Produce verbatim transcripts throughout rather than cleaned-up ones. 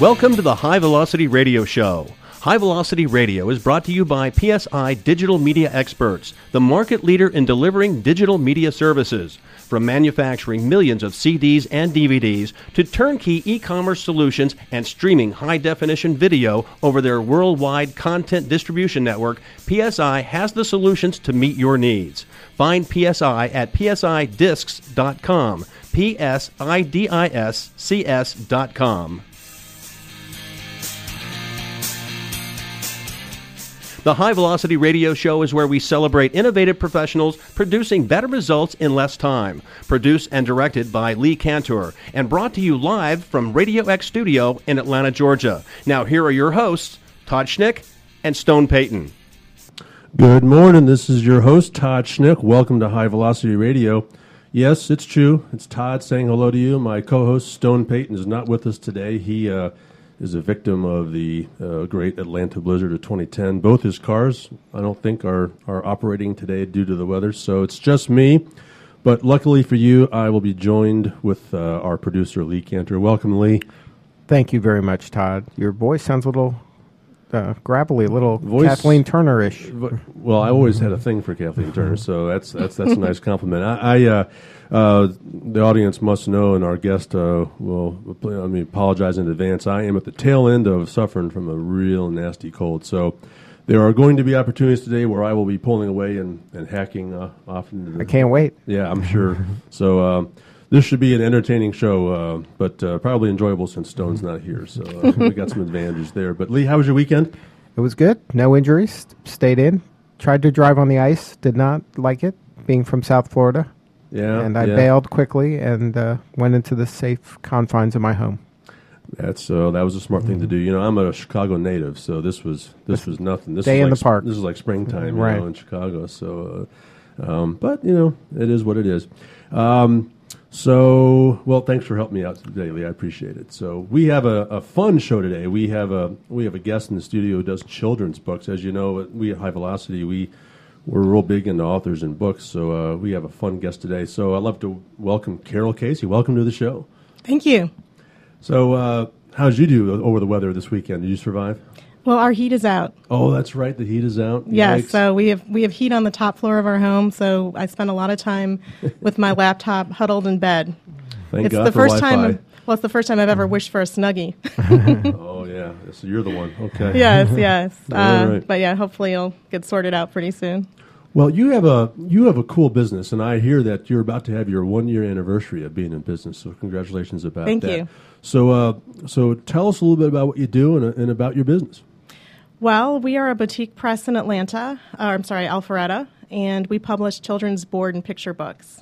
Welcome to the High Velocity Radio Show. High Velocity Radio is brought to you by P S I Digital Media Experts, the market leader in delivering digital media services. From manufacturing millions of C Ds and D V Ds to turnkey e-commerce solutions and streaming high-definition video over their worldwide content distribution network, P S I has the solutions to meet your needs. Find P S I at P S I discs dot com, P S I D I S C S dot com. The High Velocity Radio Show is where we celebrate innovative professionals producing better results in less time. Produced and directed by Lee Cantor and brought to you live from Radio X Studio in Atlanta, Georgia. Now here are your hosts, Todd Schnick and Stone Payton. Good morning. This is your host, Todd Schnick. Welcome to High Velocity Radio. Yes, it's true. It's Todd saying hello to you. My co-host, Stone Payton, is not with us today. He uh, is a victim of the uh, great Atlanta blizzard of twenty ten. Both his cars, I don't think, are, are operating today due to the weather, so it's just me. But luckily for you, I will be joined with uh, our producer, Lee Cantor. Welcome, Lee. Thank you very much, Todd. Your voice sounds a little uh, gravelly, a little Voice- Kathleen Turner-ish. Well, I always had a thing for Kathleen Turner, so that's that's that's a nice compliment. I, I uh, uh, the audience must know, and our guest uh, will. I mean, apologize in advance. I am at the tail end of suffering from a real nasty cold, so there are going to be opportunities today where I will be pulling away and, and hacking uh, off into the. I can't wait. Yeah, I'm sure. So uh, this should be an entertaining show, uh, but uh, probably enjoyable since Stone's not here. So uh, we got some advantages there. But Lee, how was your weekend? It was good. No injuries. Stayed in. Tried to drive on the ice. Did not like it, being from South Florida. Yeah, and I yeah. bailed quickly and uh, went into the safe confines of my home. That's uh, that was a smart thing to do. You know, I'm a Chicago native, so this was this was nothing. This Day is in like the park. This is like springtime, you Right. know, in Chicago. So, uh, um, but you know, it is what it is. Um, so, well, thanks for helping me out today, Lee. I appreciate it. So, we have a, a fun show today. We have a we have a guest in the studio who does children's books. As you know, we at High Velocity we. We're real big into authors and books, so uh, we have a fun guest today. So I'd love to welcome Carol Casey. Welcome to the show. Thank you. So uh, how did you do over the weather this weekend? Did you survive? Well, our heat is out. Oh, that's right. The heat is out. Yeah, Yikes. so we have we have heat on the top floor of our home. So I spend a lot of time with my laptop huddled in bed. Thank it's God the for first Wi-Fi. time. Well, it's the first time I've ever wished for a Snuggie. Oh yeah, so you're the one. Okay. yes, yes. All Uh, right. But yeah, hopefully it'll get sorted out pretty soon. Well, you have a you have a cool business, and I hear that you're about to have your one year anniversary of being in business. So congratulations about Thank that. you. So uh, so tell us a little bit about what you do and, and about your business. Well, we are a boutique press in Atlanta. Uh, I'm sorry, Alpharetta, and we publish children's board and picture books.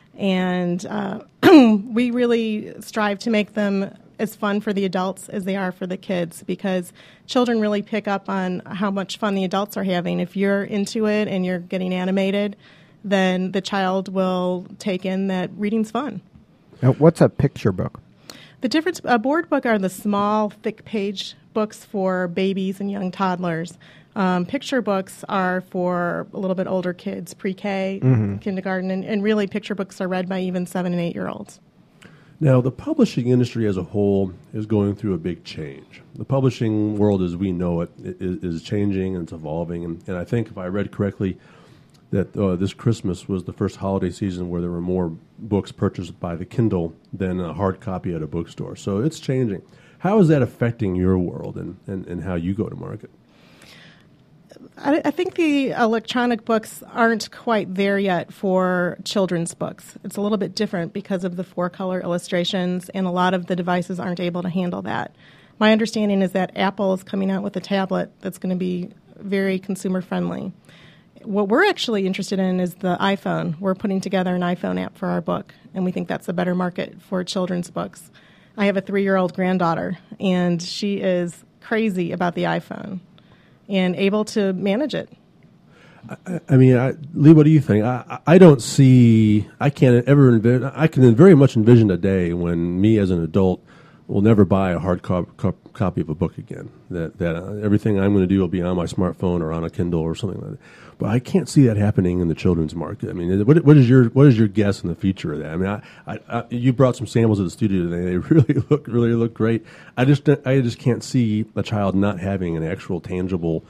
And uh, we really strive to make them as fun for the adults as they are for the kids, because children really pick up on how much fun the adults are having. If you're into it and you're getting animated, then the child will take in that reading's fun. Now, what's a picture book? The difference, a board book are the small, thick page books for babies and young toddlers. Um, picture books are for a little bit older kids, pre-K, Mm-hmm. kindergarten, and, and really picture books are read by even seven and eight-year-olds. Now, the publishing industry as a whole is going through a big change. The publishing world as we know it is, is changing and it's evolving. And, and I think if I read correctly, that uh, this Christmas was the first holiday season where there were more books purchased by the Kindle than a hard copy at a bookstore. So it's changing. How is that affecting your world and, and, and how you go to market? I, I think the electronic books aren't quite there yet for children's books. It's a little bit different because of the four-color illustrations, and a lot of the devices aren't able to handle that. My understanding is that Apple is coming out with a tablet that's going to be very consumer-friendly. What we're actually interested in is the iPhone. We're putting together an iPhone app for our book, and we think that's a better market for children's books. I have a three-year-old granddaughter, and she is crazy about the iPhone and able to manage it. I, I mean, I, Lee, what do you think? I, I don't see, I can't ever envision, I can very much envision a day when me as an adult will never buy a hard co- co- copy of a book again. That that uh, everything I'm going to do will be on my smartphone or on a Kindle or something like that. But I can't see that happening in the children's market. I mean, what, what is your what is your guess in the future of that? I mean, I, I, I, you brought some samples of the studio today. They really look really look great. I just I just can't see a child not having an actual tangible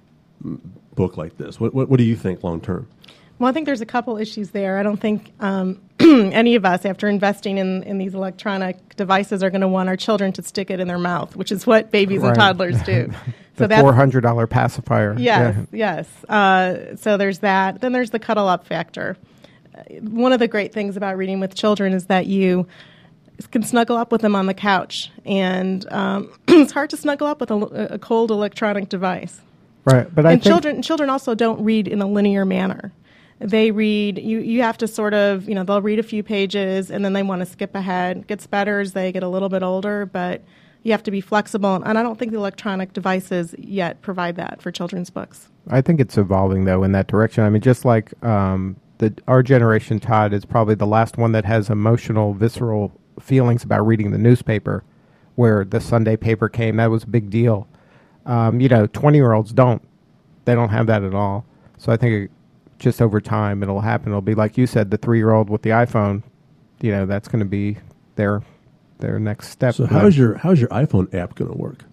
book like this. What what, what do you think long term? Well, I think there's a couple issues there. I don't think um, any of us, after investing in, in these electronic devices, are going to want our children to stick it in their mouth, which is what babies Right. and toddlers do. The that's- four hundred dollar pacifier. Yes, Yeah. yes. Uh, so there's that. Then there's the cuddle up factor. Uh, One of the great things about reading with children is that you can snuggle up with them on the couch, and um, it's hard to snuggle up with a, a cold electronic device. Right. But I And think children children also don't read in a linear manner. They read, you, you have to sort of, you know, they'll read a few pages and then they want to skip ahead. It gets better as they get a little bit older, but you have to be flexible. And I don't think the electronic devices yet provide that for children's books. I think it's evolving though in that direction. I mean, just like um, the our generation, Todd, is probably the last one that has emotional, visceral feelings about reading the newspaper. Where the Sunday paper came, that was a big deal. Um, you know, twenty-year-olds don't. They don't have that at all. So I think it, just over time it'll happen. It'll be like you said, the three-year-old with the iPhone. You know, that's going to be their their next step. So how's your how's your iPhone app going to work?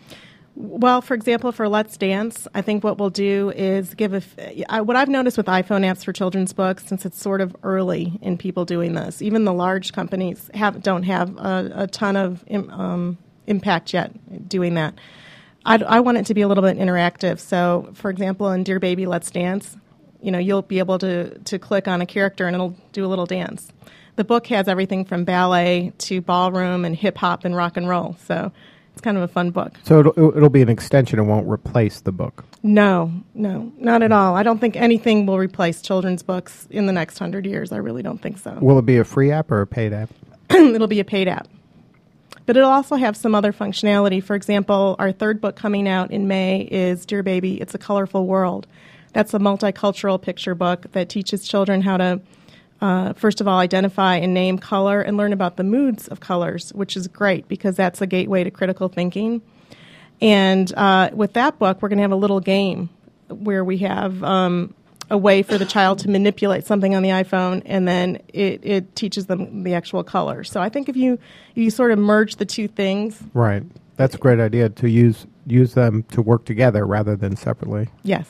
Well, for example, for Let's Dance, I think what we'll do is give a. F- I, what I've noticed with iPhone apps for children's books, since it's sort of early in people doing this, even the large companies have don't have a, a ton of im, um, impact yet doing that. I'd, I want it to be a little bit interactive. So, for example, in Dear Baby, Let's Dance, you know, you'll be able to to click on a character and it'll do a little dance. The book has everything from ballet to ballroom and hip hop and rock and roll. So. It's kind of a fun book. So it'll, it'll be an extension. It won't replace the book. No, no, not at all. I don't think anything will replace children's books in the next hundred years. I really don't think so. Will it be a free app or a paid app? It'll be a paid app. But it'll also have some other functionality. For example, our third book coming out in May is Dear Baby, It's a Colorful World. That's a multicultural picture book that teaches children how to Uh, first of all, identify and name color and learn about the moods of colors, which is great because that's a gateway to critical thinking. And uh, with that book, we're going to have a little game where we have um, a way for the child to manipulate something on the iPhone, and then it, it teaches them the actual color. So I think if you you sort of merge the two things. Right. That's a great idea to use use them to work together rather than separately. Yes.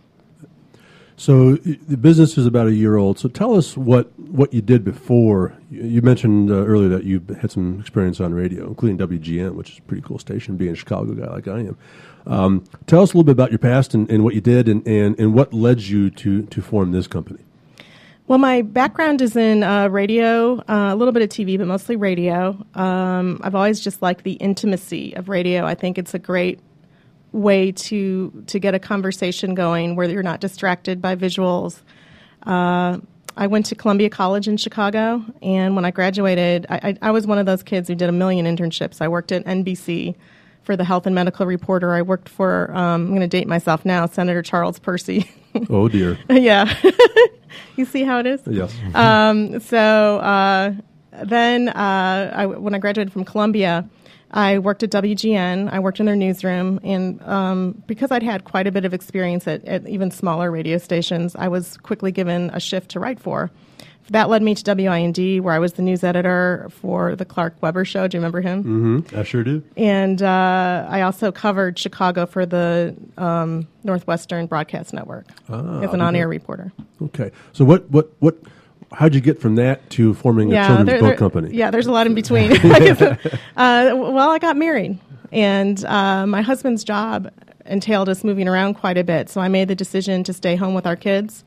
So the business is about a year old. So tell us what, what you did before. You, you mentioned uh, earlier that you had some experience on radio, including W G N, which is a pretty cool station, being a Chicago guy like I am. Um, tell us a little bit about your past and, and what you did and, and, and what led you to, to form this company. Well, my background is in uh, radio, uh, a little bit of T V, but mostly radio. Um, I've always just liked the intimacy of radio. I think it's a great way to to get a conversation going where you're not distracted by visuals. Uh, I went to Columbia College in Chicago, and when I graduated, I, I, I was one of those kids who did a million internships. I worked at N B C for the health and medical reporter. I worked for, um, I'm going to date myself now, Senator Charles Percy. Oh, dear. Yeah. You see how it is? Yes. Um, so uh, then uh, I, when I graduated from Columbia, I worked at W G N. I worked in their newsroom, and um, because I'd had quite a bit of experience at, at even smaller radio stations, I was quickly given a shift to write for. That led me to W I N D, where I was the news editor for the Clark Weber Show. Do you remember him? Mm-hmm. I sure do. And uh, I also covered Chicago for the um, Northwestern Broadcast Network Ah, as an on-air reporter. Okay. So what, what, what, how'd you get from that to forming a children's there- book there- company? Yeah, there's a lot in between. uh, well, I got married, and uh, my husband's job entailed us moving around quite a bit, so I made the decision to stay home with our kids,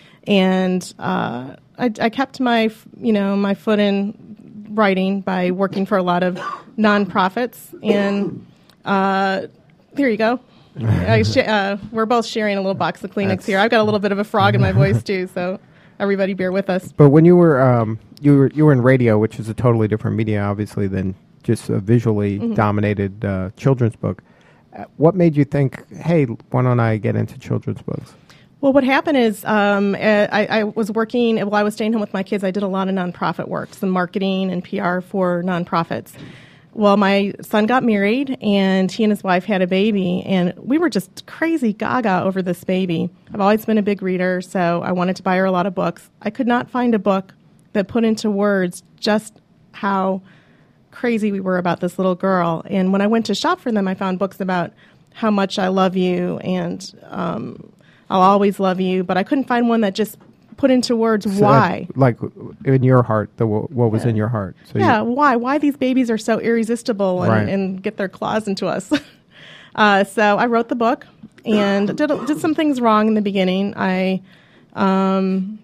and uh, I, I kept my, f- you know, my foot in writing by working for a lot of nonprofits, and uh, here you go. I sh- uh, we're both sharing a little box of Kleenex That's- here. I've got a little bit of a frog in my voice too, so everybody bear with us. But when you were um, you were you were in radio, which is a totally different media, obviously, than just a visually Mm-hmm. dominated uh, children's book. Uh, what made you think, hey, why don't I get into children's books? Well, what happened is um, I, I was working, while I was staying home with my kids, I did a lot of nonprofit work, some marketing and P R for nonprofits. well, my son got married, and he and his wife had a baby, and we were just crazy gaga over this baby. I've always been a big reader, so I wanted to buy her a lot of books. I could not find a book that put into words just how crazy we were about this little girl. And when I went to shop for them, I found books about how much I love you and um, I'll always love you, but I couldn't find one that just put into words so why. That, like in your heart, the what was yeah. in your heart. So yeah, you, why? Why these babies are so irresistible and, right. and get their claws into us. uh, so I wrote the book and did did some things wrong in the beginning. I um,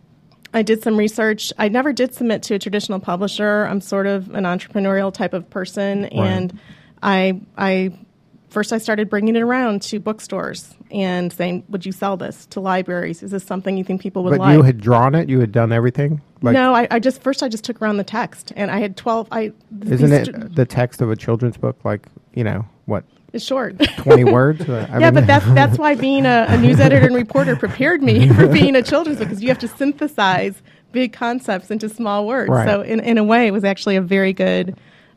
I did some research. I never did submit to a traditional publisher. I'm sort of an entrepreneurial type of person, right. and I I first I started bringing it around to bookstores and saying, would you sell this to libraries? Is this something you think people would but like? But you had drawn it? You had done everything? Like, no, I, I just, first I just took around the text, and I had twelve, I... Isn't it st- the text of a children's book, like, you know, what? It's short. twenty words? I yeah, mean, but that's that's why being a, a news editor and reporter prepared me for being a children's book, because you have to synthesize big concepts into small words. Right. So in, in a way, it was actually a very good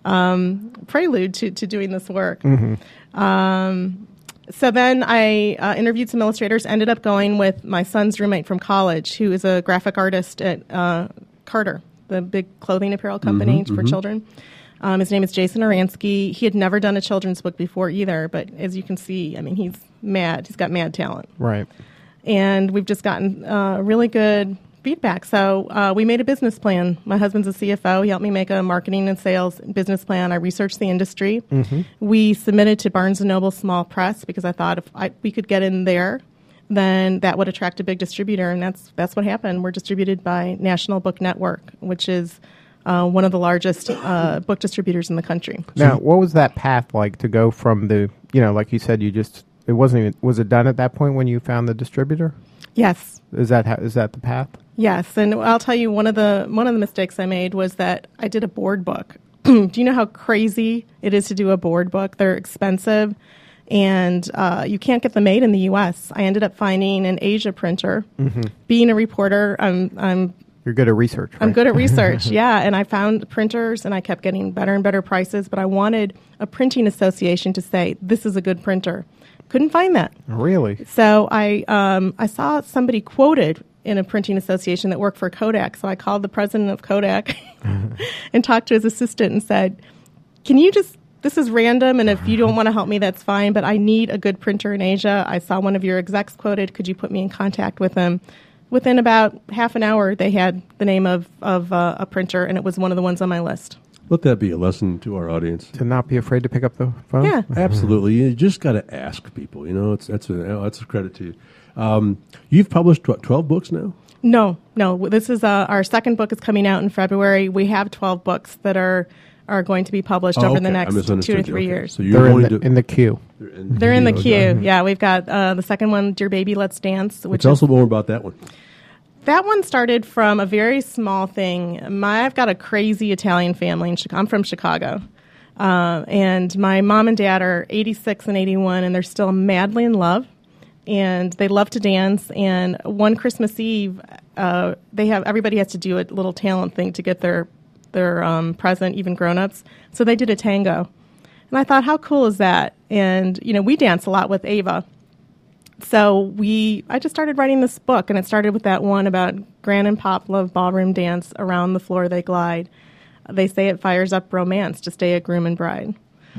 um, prelude to, to doing this work. Mm-hmm. Um, so then I uh, interviewed some illustrators, ended up going with my son's roommate from college, who is a graphic artist at uh, Carter, the big clothing apparel company Mm-hmm, for mm-hmm. children. Um, his name is Jason Aransky. He had never done a children's book before either, but as you can see, I mean, he's mad. He's got mad talent. Right. And we've just gotten uh, really good feedback. So uh, we made a business plan. My husband's a C F O. He helped me make a marketing and sales business plan. I researched the industry. Mm-hmm. We submitted to Barnes and Noble Small Press because I thought if I, we could get in there, then that would attract a big distributor, and that's that's what happened. We're distributed by National Book Network, which is uh, one of the largest uh, book distributors in the country. Now, what was that path like to go from the, you know, like you said, you just, it wasn't even, was it done at that point when you found the distributor? Yes. Is that how, is that the path? Yes, and I'll tell you one of the one of the mistakes I made was that I did a board book. Do you know how crazy it is to do a board book? They're expensive, and uh, you can't get them made in the U S. I ended up finding an Asia printer. Mm-hmm. Being a reporter, I'm I'm You're good at research, right? I'm good at research, yeah, and I found printers, and I kept getting better and better prices, but I wanted a printing association to say, this is a good printer. Couldn't find that. Really? So I um, I saw somebody quoted in a printing association that worked for Kodak. So I called the president of Kodak and talked to his assistant and said, can you just, this is random, and if you don't want to help me, that's fine, but I need a good printer in Asia. I saw one of your execs quoted. Could you put me in contact with him? Within about half an hour, they had the name of, of uh, a printer, and it was one of the ones on my list. Let that be a lesson to our audience. To not be afraid to pick up the phone? Yeah. Absolutely. You just got to ask people. You know, it's, that's, a, that's a credit to you. Um, you've published, what, twelve books now? No, no. This is uh, our second book is coming out in February. We have twelve books that are are going to be published oh, over okay. the next two to three okay. years. So you're They're going in the, to in the queue. They're in the They're queue. in the queue. Okay. Yeah, we've got uh, the second one, Dear Baby, Let's Dance. Which Tell us is, a little more about that one. That one started from a very small thing. My, I've got a crazy Italian family in Chicago. I'm from Chicago. Uh, and my mom and dad are eighty-six and eighty-one, and they're still madly in love. And they love to dance. And one Christmas Eve, uh, they have everybody has to do a little talent thing to get their their um, present, even grown-ups. So they did a tango. And I thought, how cool is that? And, you know, we dance a lot with Ava. So we, I just started writing this book, and it started with that one about Gran and Pop love ballroom dance. Around the floor they glide. They say it fires up romance to stay a groom and bride.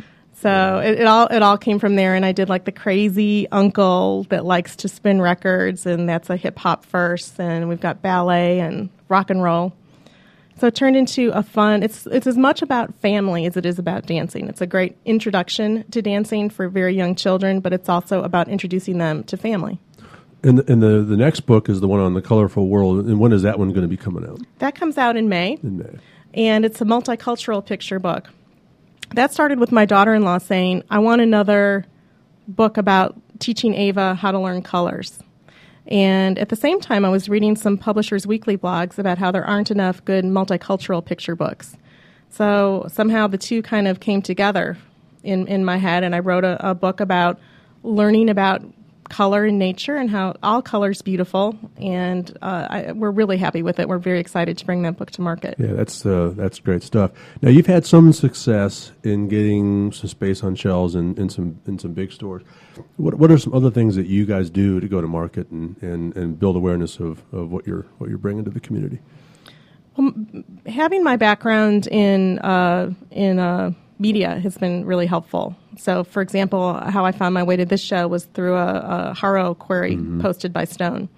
So it, it all it all came from there, and I did like the crazy uncle that likes to spin records, and that's a hip hop first, and we've got ballet and rock and roll. So it turned into a fun. It's it's as much about family as it is about dancing. It's a great introduction to dancing for very young children, but it's also about introducing them to family. And the, and the the next book is the one on the colorful world. And when is that one going to be coming out? That comes out in May, In May. and it's a multicultural picture book. That started with my daughter-in-law saying, I want another book about teaching Ava how to learn colors. And at the same time, I was reading some Publishers Weekly blogs about how there aren't enough good multicultural picture books. So somehow the two kind of came together in, in my head, and I wrote a, a book about learning about color in nature and how all color is beautiful. And uh, I, we're really happy with it. We're very excited to bring that book to market. Yeah, that's uh, that's great stuff. Now, you've had some success in getting some space on shelves in, in some in some big stores. What what are some other things that you guys do to go to market and, and, and build awareness of, of what you're what you're bringing to the community? Well, having my background in uh, in uh, media has been really helpful. So, for example, how I found my way to this show was through a, a Haro query mm-hmm. posted by Stone.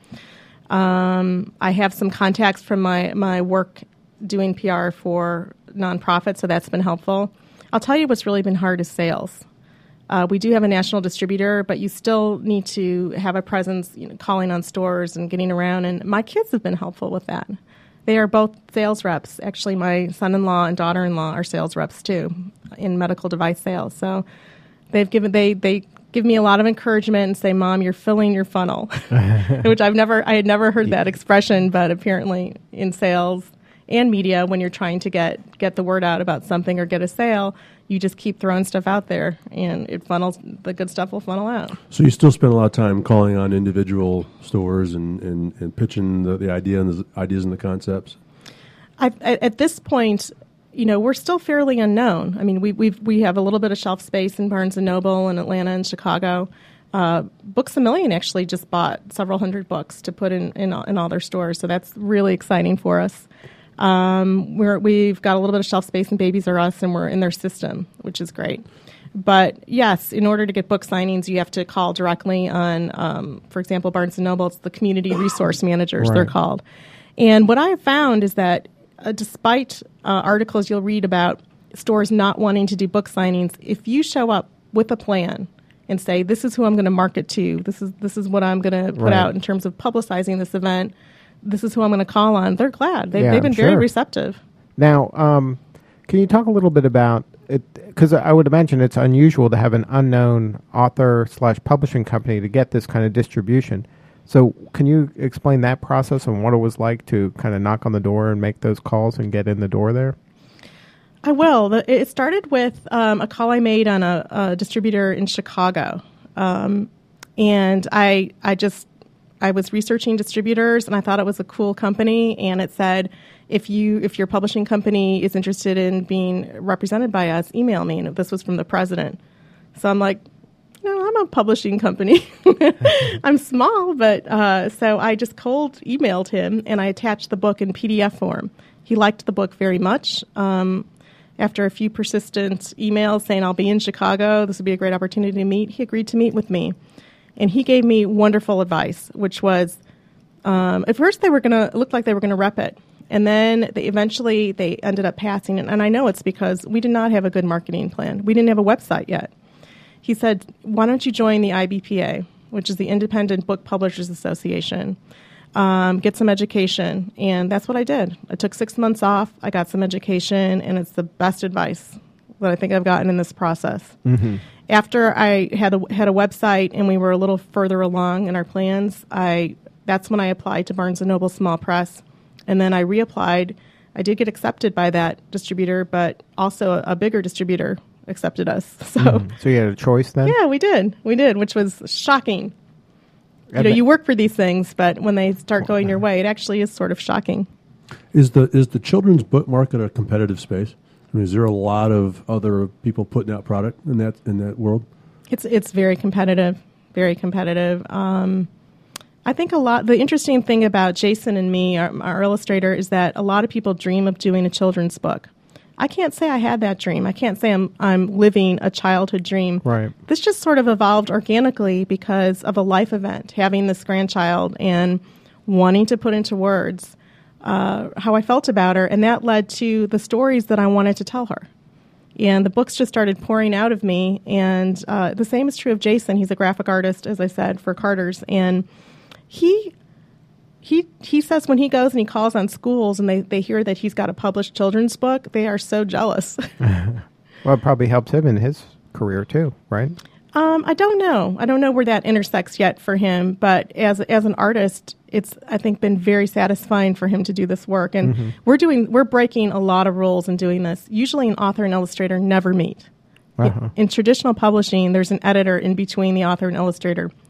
Um, I have some contacts from my, my work doing P R for nonprofits, so that's been helpful. I'll tell you what's really been hard is sales. Uh, we do have a national distributor, but you still need to have a presence, you know, calling on stores and getting around, and my kids have been helpful with that. They are both sales reps. Actually, my son-in-law and daughter-in-law are sales reps too in medical device sales. So they've given they they give me a lot of encouragement and say, "Mom, you're filling your funnel," which I've never I had never heard that expression, but apparently in sales and media, when you're trying to get get the word out about something or get a sale, you just keep throwing stuff out there, and it funnels. The good stuff will funnel out. So you still spend a lot of time calling on individual stores and, and, and pitching the, the idea and the ideas and the concepts? I've, at, at this point, you know, we're still fairly unknown. I mean, we we we have a little bit of shelf space in Barnes and Noble in Atlanta and Chicago. Uh, Books A Million actually just bought several hundred books to put in, in, in all their stores, so that's really exciting for us. Um, we're, we've got a little bit of shelf space in Babies R Us, and we're in their system, which is great. But yes, in order to get book signings, you have to call directly on, um, for example, Barnes and Noble. It's the community resource managers, right. They're called. And what I have found is that uh, despite uh, articles you'll read about stores not wanting to do book signings, if you show up with a plan and say, this is who I'm going to market to, this is this is what I'm going to put right. out in terms of publicizing this event, this is who I'm going to call on, they're glad. They've, yeah, they've been sure. very receptive. Now, um, can you talk a little bit about it? Because I would imagine it's unusual to have an unknown author slash publishing company to get this kind of distribution. So can you explain that process and what it was like to kind of knock on the door and make those calls and get in the door there? I will. The, it started with um, a call I made on a, a distributor in Chicago. Um, and I I just... I was researching distributors, and I thought it was a cool company, and it said, if you if your publishing company is interested in being represented by us, email me. And this was from the president. So I'm like, no, I'm a publishing company. I'm small, but uh, so I just cold emailed him, and I attached the book in P D F form. He liked the book very much. Um, after a few persistent emails saying, I'll be in Chicago, this would be a great opportunity to meet, he agreed to meet with me. And he gave me wonderful advice, which was, um, at first they were going to, it looked like they were going to rep it. And then they eventually they ended up passing it. And I know it's because we did not have a good marketing plan. We didn't have a website yet. He said, why don't you join the I B P A, which is the Independent Book Publishers Association, um, get some education. And that's what I did. I took six months off. I got some education, and it's the best advice that I think I've gotten in this process. Mm-hmm. After I had a, had a website and we were a little further along in our plans, I that's when I applied to Barnes and Noble Small Press, and then I reapplied. I did get accepted by that distributor, but also a, a bigger distributor accepted us. So, mm-hmm. so you had a choice then? Yeah, we did. We did, which was shocking. And you know, you work for these things, but when they start going your way, it actually is sort of shocking. Is the is the children's book market a competitive space? I mean, is there a lot of other people putting out product in that in that world? It's it's very competitive, very competitive. Um, I think a lot. The interesting thing about Jason and me, our, our illustrator, is that a lot of people dream of doing a children's book. I can't say I had that dream. I can't say I'm I'm living a childhood dream. Right. This just sort of evolved organically because of a life event, having this grandchild and wanting to put into words Uh, how I felt about her, and that led to the stories that I wanted to tell her. And the books just started pouring out of me, and uh, the same is true of Jason. He's a graphic artist, as I said, for Carter's, and he he he says when he goes and he calls on schools and they, they hear that he's got a published children's book, they are so jealous. Well, it probably helped him in his career too, right? Um, I don't know. I don't know where that intersects yet for him, but as as an artist, it's I think been very satisfying for him to do this work. And mm-hmm. we're doing we're breaking a lot of rules in doing this. Usually, an author and illustrator never meet. Uh-huh. In, in traditional publishing, there's an editor in between the author and illustrator.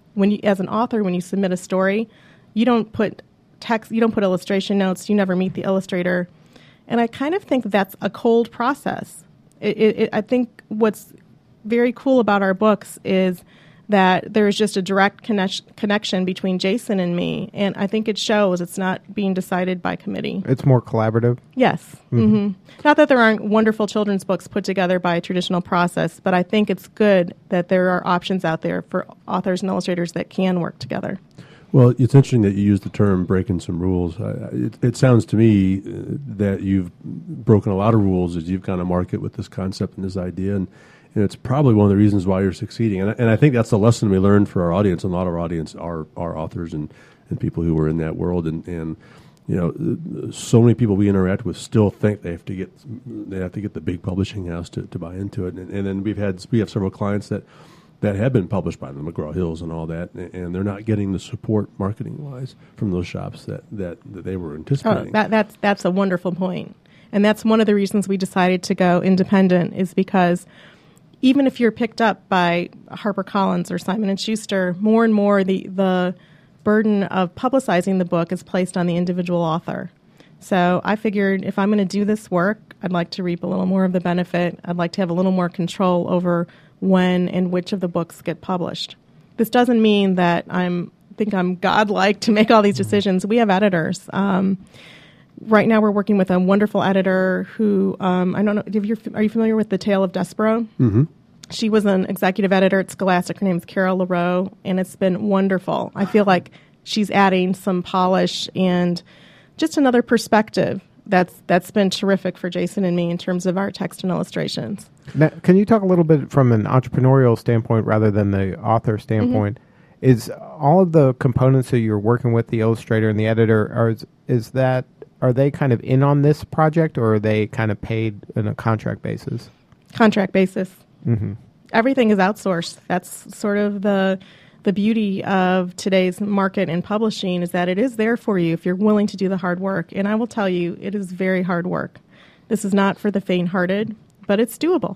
When you, as an author, when you submit a story, you don't put text, you don't put illustration notes, you never meet the illustrator. And I kind of think that's a cold process. It, it, it, I think what's very cool about our books is that there is just a direct connect- connection between Jason and me, and I think it shows. It's not being decided by committee. It's more collaborative? Yes. Mm-hmm. Mm-hmm. Not that there aren't wonderful children's books put together by a traditional process, but I think it's good that there are options out there for authors and illustrators that can work together. Well, it's interesting that you use the term breaking some rules. Uh, it, it sounds to me uh, that you've broken a lot of rules as you've gone to market with this concept and this idea, and And it's probably one of the reasons why you're succeeding. And I, and I think that's the lesson we learned for our audience. And a lot of our audience are, are authors and, and people who were in that world. And, and, you know, so many people we interact with still think they have to get they have to get the big publishing house to, to buy into it. And, and then we've had we have several clients that, that have been published by the McGraw-Hills and all that, and they're not getting the support marketing-wise from those shops that, that, that they were anticipating. Oh, that, that's, that's a wonderful point. And that's one of the reasons we decided to go independent, is because even if you're picked up by HarperCollins or Simon and Schuster, more and more the, the burden of publicizing the book is placed on the individual author. So I figured if I'm going to do this work, I'd like to reap a little more of the benefit. I'd like to have a little more control over when and which of the books get published. This doesn't mean that I'm think I'm godlike to make all these decisions. We have editors. Um, right now we're working with a wonderful editor who, um, I don't know, if you're, are you familiar with The Tale of Despero? Mm-hmm. She was an executive editor at Scholastic. Her name is Carol LaRoe, and it's been wonderful. I feel like she's adding some polish and just another perspective that's that's been terrific for Jason and me in terms of our text and illustrations. Now, can you talk a little bit from an entrepreneurial standpoint rather than the author standpoint? Mm-hmm. Is all of the components that you're working with, the illustrator and the editor, are, is, is that are they kind of in on this project, or are they kind of paid on a contract basis? Contract basis. Mm-hmm. Everything is outsourced. That's sort of the the beauty of today's market in publishing, is that it is there for you if you're willing to do the hard work. And I will tell you, it is very hard work. This is not for the faint-hearted, but it's doable.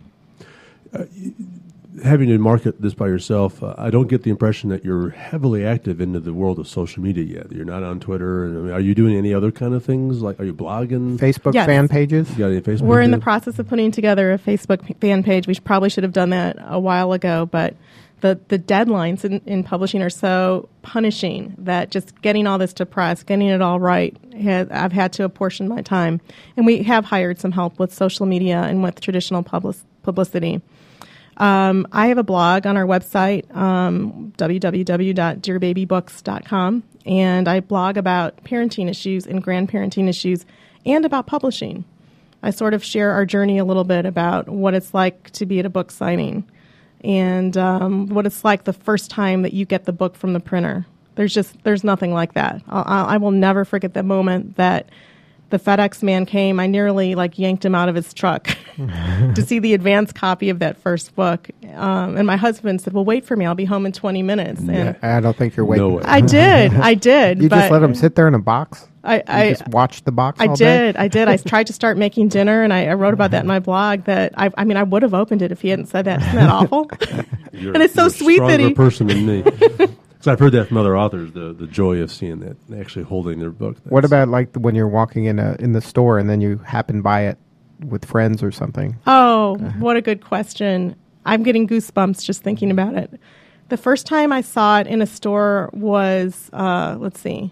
Uh, having to market this by yourself, uh, I don't get the impression that you're heavily active into the world of social media yet. You're not on Twitter. And, I mean, are you doing any other kind of things? Like, are you blogging? Facebook yes. fan pages? You got any Facebook? We're in pages? the process of putting together a Facebook p- fan page. We sh- probably should have done that a while ago, but the, the deadlines in, in publishing are so punishing that just getting all this to press, getting it all right, has, I've had to apportion my time. And we have hired some help with social media and with traditional public- publicity. Um, I have a blog on our website, um, w w w dot dear baby books dot com, and I blog about parenting issues and grandparenting issues and about publishing. I sort of share our journey a little bit about what it's like to be at a book signing and um, what it's like the first time that you get the book from the printer. There's just, there's nothing like that. I'll, I will never forget the moment that the FedEx man came. I nearly like yanked him out of his truck to see the advance copy of that first book. Um, and my husband said, well, wait for me. I'll be home in twenty minutes. And Yeah, I don't think you're waiting. No way. I did. I did. You but just let them sit there in a box? I, You I just watch the box I all did. day? I did. I tried to start making dinner, and I, I wrote about that in my blog. That I, I mean, I would have opened it if he hadn't said that. Isn't that awful? You're, and it's so you're sweet a that he. person than me. So I've heard that from other authors, the the joy of seeing that, actually holding their book. That's, What about like when you're walking in a in the store and then you happen by it with friends or something? Oh, what a good question. I'm getting goosebumps just thinking about it. The first time I saw it in a store was, uh, let's see,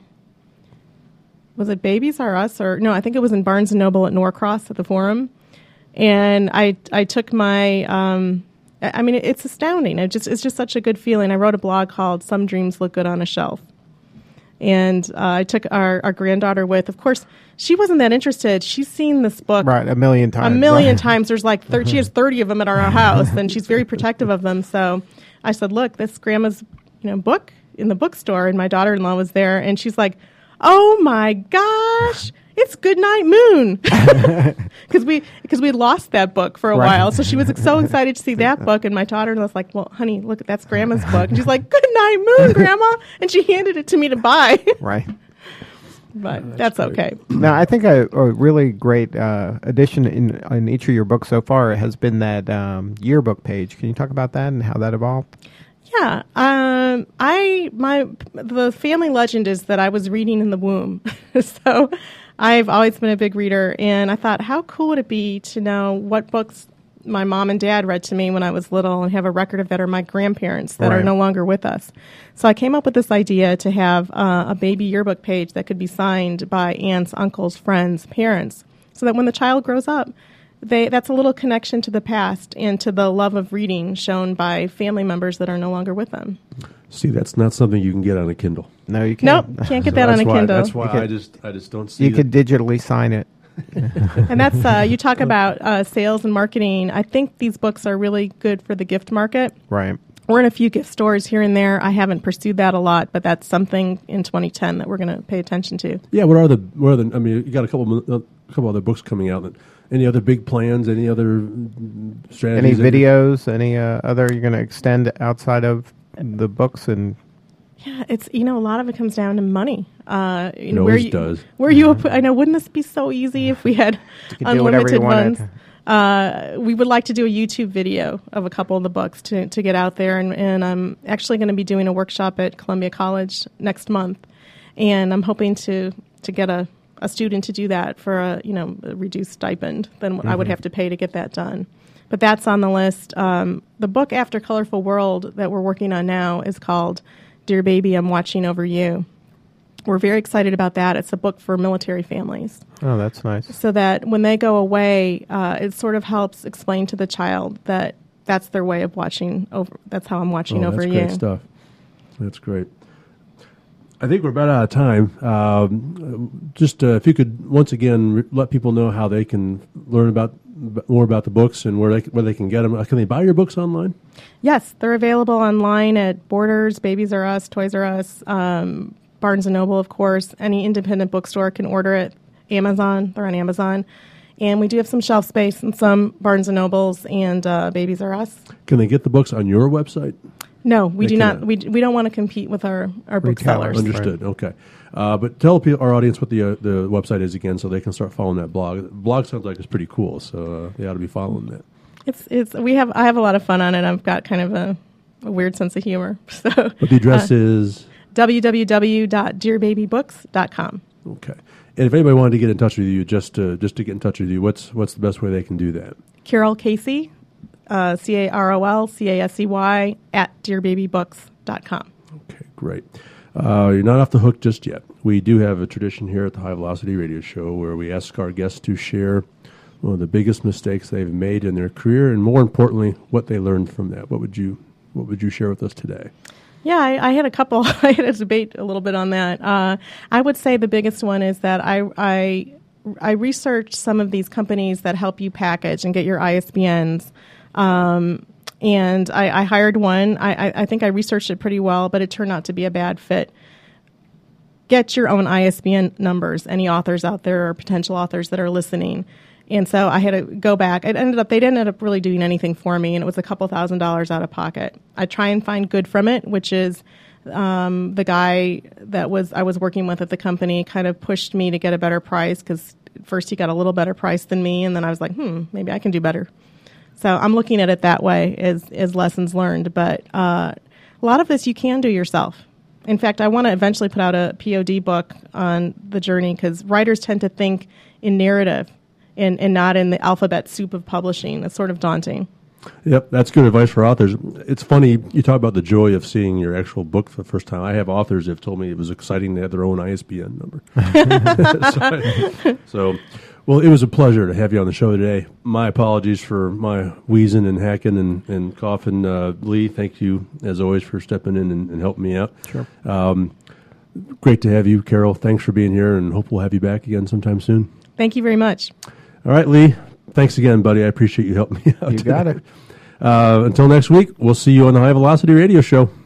was it Babies R Us? Or no, I think it was in Barnes and Noble at Norcross at the Forum. And I I took my, um, I I mean, it, it's astounding. It just It's just such a good feeling. I wrote a blog called Some Dreams Look Good on a Shelf. And uh, I took our, our granddaughter with. Of course, she wasn't that interested. She's seen this book Right, a million times. a million right. times. There's like thir- she has thirty of them at our house, and she's very protective of them. So I said, "Look, this grandma's you know book in the bookstore," and my daughter-in-law was there, and she's like, "Oh my gosh, it's Goodnight Moon," because we because we had lost that book for a Right. while. So she was so excited to see that book, and my daughter-in-law's like, "Well, honey, look, that's Grandma's book," and she's like, "Goodnight Moon, Grandma," and she handed it to me to buy. Right. But that's, great. okay. Now, I think a, a really great uh, addition in in each of your books so far has been that um, yearbook page. Can you talk about that and how that evolved? Yeah, um, I my the family legend is that I was reading in the womb, so I've always been a big reader, and I thought, how cool would it be to know what books my mom and dad read to me when I was little and have a record of that, or my grandparents that Right. are no longer with us. So I came up with this idea to have uh, a baby yearbook page that could be signed by aunts, uncles, friends, parents, so that when the child grows up, they that's a little connection to the past and to the love of reading shown by family members that are no longer with them. See, that's not something you can get on a Kindle. No, you can't. Nope, can't get So that on that's a why, Kindle. That's why You could- I just I just don't see You that. could digitally sign it. And that's, uh, you talk about uh, sales and marketing. I think these books are really good for the gift market. Right. We're in a few gift stores here and there. I haven't pursued that a lot, but that's something in twenty ten that we're going to pay attention to. Yeah, what are the what are the? I mean, you got a couple of, a couple other books coming out. That, any other big plans? Any other mm, Any strategies? videos? Any uh, other you're going to extend outside of the books and Yeah, it's, you know, a lot of it comes down to money. Uh, you It know, where always you, does. Where you, I know, wouldn't this be so easy if we had could do whatever you unlimited wanted. ones? Uh, we would like to do a YouTube video of a couple of the books to, to get out there, and, and I'm actually going to be doing a workshop at Columbia College next month, and I'm hoping to to get a, a student to do that for a you know a reduced stipend than what I would have to pay to get that done. But that's on the list. Um, the book After Colorful World that we're working on now is called Dear Baby, I'm Watching Over You. We're very excited about that. It's a book for military families, oh, that's nice. so that when they go away, uh, it sort of helps explain to the child that that's their way of watching over. That's how I'm watching Oh, over that's you. great stuff. That's great. I think we're about out of time. Um, just uh, if you could once again re- let people know how they can learn about b- more about the books and where they where they can get them. Can they buy your books online? Yes, they're available online at Borders, Babies R Us, Toys R Us, um, Barnes and Noble, of course. Any independent bookstore can order it. Amazon, they're on Amazon. And we do have some shelf space in some Barnes and Nobles and uh, Babies R Us. Can they get the books on your website? No, we They do not. cannot. We, we don't want to compete with our, our Retailers. booksellers. Understood. Okay. Uh, but tell pe- our audience what the uh, the website is again, so they can start following that blog. The blog sounds like it's pretty cool, so uh, they ought to be following that. It's it's we have I have a lot of fun on it. I've got kind of a, a weird sense of humor. So But the address is w w w dot dear baby books dot com. okay. And if anybody wanted to get in touch with you, just to just to get in touch with you, what's what's the best way they can do that? Carol Casey, uh, C A R O L C A S E Y at dear baby books dot com. Okay, great. Uh, you're not off the hook just yet. We do have a tradition here at the High Velocity Radio Show where we ask our guests to share one of the biggest mistakes they've made in their career, and more importantly, what they learned from that. What would you What would you share with us today? Yeah, I, I had a couple. I had a debate a little bit on that. Uh, I would say the biggest one is that I, I I researched some of these companies that help you package and get your I S B Ns. Um, and I, I hired one. I, I, I think I researched it pretty well, but it turned out to be a bad fit. Get your own I S B N numbers, any authors out there or potential authors that are listening. And so I had to go back. It ended up they didn't end up really doing anything for me, and it was a couple thousand dollars out of pocket. I try and find good from it, which is um, the guy that was I was working with at the company kind of pushed me to get a better price because first he got a little better price than me, and then I was like, hmm, maybe I can do better. So I'm looking at it that way as as lessons learned. But uh, a lot of this you can do yourself. In fact, I want to eventually put out a P O D book on the journey because writers tend to think in narrative and, and not in the alphabet soup of publishing. It's sort of daunting. Yep, that's good advice for authors. It's funny, you talk about the joy of seeing your actual book for the first time. I have authors that have told me it was exciting to have their own I S B N number. so, so, well, it was a pleasure to have you on the show today. My apologies for my wheezing and hacking and, and coughing. Uh, Lee, thank you, as always, for stepping in and, and helping me out. Sure. Um, great to have you, Carol. Thanks for being here, and hope we'll have you back again sometime soon. Thank you very much. All right, Lee. Thanks again, buddy. I appreciate you helping me out. You got today. it. Uh, until next week, we'll see you on the High Velocity Radio Show.